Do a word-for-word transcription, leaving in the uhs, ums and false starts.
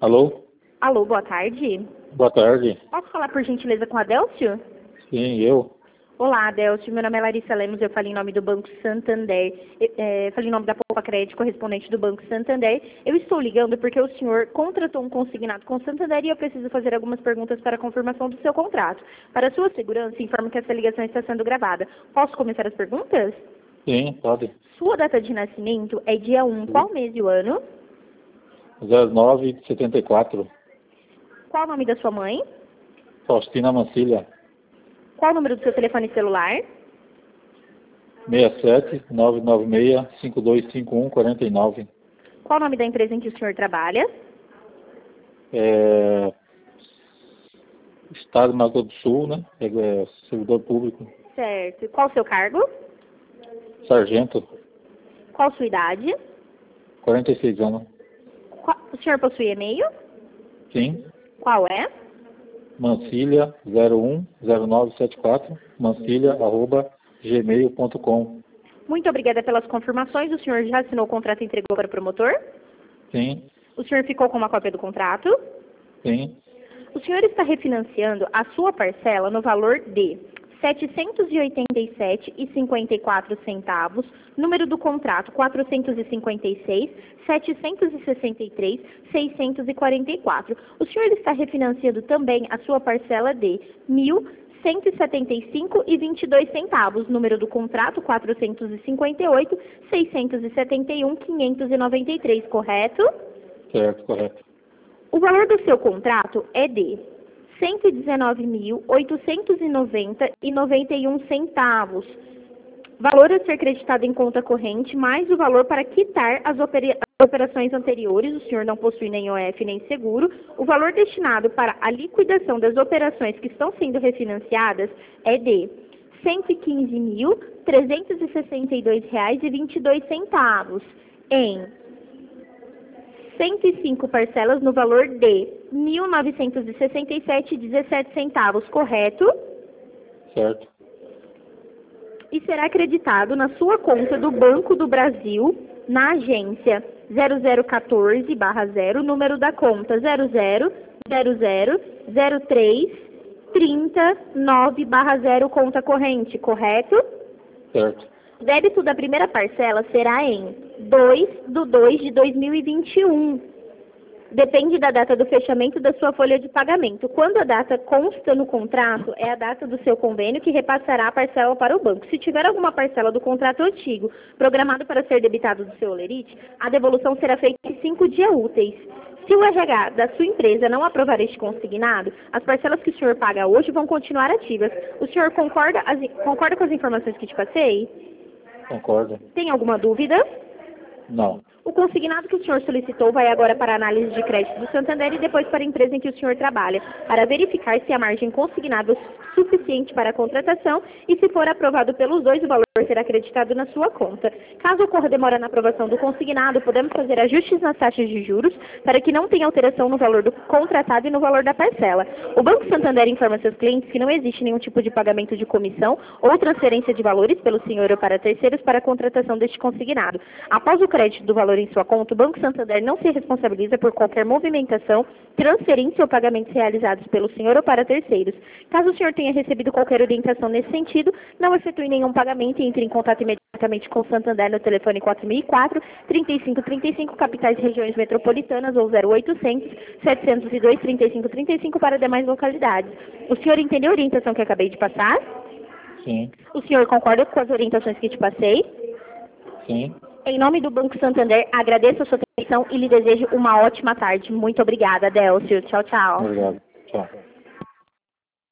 Alô? Alô, boa tarde. Boa tarde. Posso falar por gentileza com a Adélcio? Sim, eu. Olá, Adélcio. Meu nome é Larissa Lemos, eu falo em nome do Banco Santander. É, falei em nome da Poupa Crédito, correspondente do Banco Santander. Eu estou ligando porque o senhor contratou um consignado com o Santander e eu preciso fazer algumas perguntas para a confirmação do seu contrato. Para sua segurança, informo que essa ligação está sendo gravada. Posso começar as perguntas? Sim, pode. Sua data de nascimento é dia um, qual mês e o ano? zero nove de setenta e quatro. Qual o nome da sua mãe? Faustina Mancilha. Qual o número do seu telefone celular? seis sete nove nove seis cinco dois cinco um quatro nove. Qual o nome da empresa em que o senhor trabalha? É... Estado do Mato Grosso do Sul, né? É servidor público. Certo. Qual o seu cargo? Sargento. Qual sua idade? quarenta e seis anos. Qual... O senhor possui e-mail? Sim. Qual é? Mancilha zero um zero nove sete quatro. Mancilha arroba gmail ponto com. Muito obrigada pelas confirmações. O senhor já assinou o contrato e entregou para o promotor? Sim. O senhor ficou com uma cópia do contrato? Sim. O senhor está refinanciando a sua parcela no valor de setecentos e oitenta e sete reais e cinquenta e quatro centavos, número do contrato quatrocentos e cinquenta e seis, setecentos e sessenta e três, seiscentos e quarenta e quatro. O senhor está refinanciando também a sua parcela de mil cento e setenta e cinco reais e vinte e dois centavos, número do contrato quatrocentos e cinquenta e oito, seiscentos e setenta e um, quinhentos e noventa e três, correto? Certo, correto. O valor do seu contrato é de cento e dezenove mil, oitocentos e noventa reais e noventa e um centavos. Valor a ser creditado em conta corrente, mais o valor para quitar as opera- operações anteriores, o senhor não possui nem O F nem seguro. O valor destinado para a liquidação das operações que estão sendo refinanciadas é de cento e quinze mil, trezentos e sessenta e dois reais e vinte e dois centavos em cento e cinco parcelas no valor de mil novecentos e sessenta e sete reais e dezessete centavos, correto? Certo. E será acreditado na sua conta do Banco do Brasil, na agência zero zero um quatro barra zero, número da conta zero zero zero zero zero três trinta nove barra zero, conta corrente, correto? Certo. Débito da primeira parcela será em dois de dois de dois mil e vinte e um. Depende da data do fechamento da sua folha de pagamento. Quando a data consta no contrato, é a data do seu convênio que repassará a parcela para o banco. Se tiver alguma parcela do contrato antigo programado para ser debitado do seu holerite, a devolução será feita em cinco dias úteis. Se o R H da sua empresa não aprovar este consignado, as parcelas que o senhor paga hoje vão continuar ativas. O senhor concorda, as, concorda com as informações que te passei? Concordo. Tem alguma dúvida? Não. O consignado que o senhor solicitou vai agora para a análise de crédito do Santander e depois para a empresa em que o senhor trabalha, para verificar se a margem consignada é suficiente para a contratação e, se for aprovado pelos dois, o valor será acreditado na sua conta. Caso ocorra demora na aprovação do consignado, podemos fazer ajustes nas taxas de juros para que não tenha alteração no valor do contratado e no valor da parcela. O Banco Santander informa seus clientes que não existe nenhum tipo de pagamento de comissão ou transferência de valores pelo senhor ou para terceiros para a contratação deste consignado. Após o crédito do valor em sua conta, o Banco Santander não se responsabiliza por qualquer movimentação, transferência ou pagamentos realizados pelo senhor ou para terceiros. Caso o senhor tenha recebido qualquer orientação nesse sentido, não efetue nenhum pagamento e entre em contato imediatamente com o Santander no telefone quatro mil e quatro, trinta e cinco trinta e cinco, capitais e regiões metropolitanas, ou zero oitocentos, setecentos e dois, trinta e cinco trinta e cinco para demais localidades. O senhor entendeu a orientação que acabei de passar? Sim. O senhor concorda com as orientações que te passei? Sim. Em nome do Banco Santander, agradeço a sua atenção e lhe desejo uma ótima tarde. Muito obrigada, Adélcio. Tchau, tchau. Obrigado. Tchau.